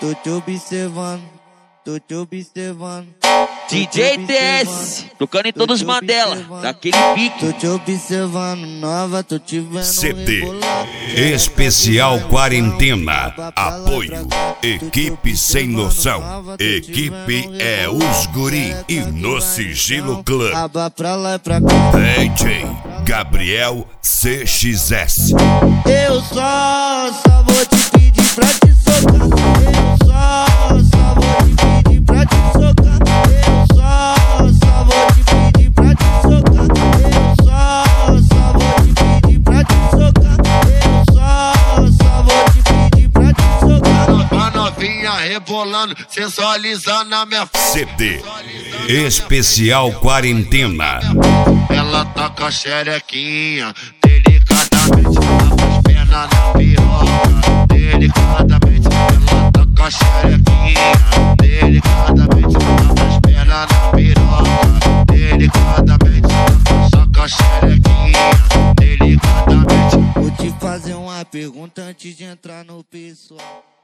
tô te observando, tô te observando. DJ TS, tocando em todos os Mandela, daquele pique. Tô te observando, nova, tô te vendo CD rebolar. Especial Quarentena. Apoio Equipe Sem Noção. Equipe é os guri e no Sigilo Club. Aba pra lá e pra cá. DJ Gabriel CXS. Eu só vou te pedir pra te socar. Eu só vou te pedir pra te socar. Eu só vou te pedir pra te socar. Eu só vou te pedir pra te socar. Eu só vou te pedir pra te socar. A novinha rebolando, sensualizando a minha CD Especial Quarentena. Ela tá com a xerequinha, delicadamente, com as pernas na piroca. Delicadamente, ela tá com a xerequinha, delicadamente, com as pernas na piroca. Delicadamente, só com a xerequinha, delicadamente. Vou te fazer uma pergunta antes de entrar no pessoal.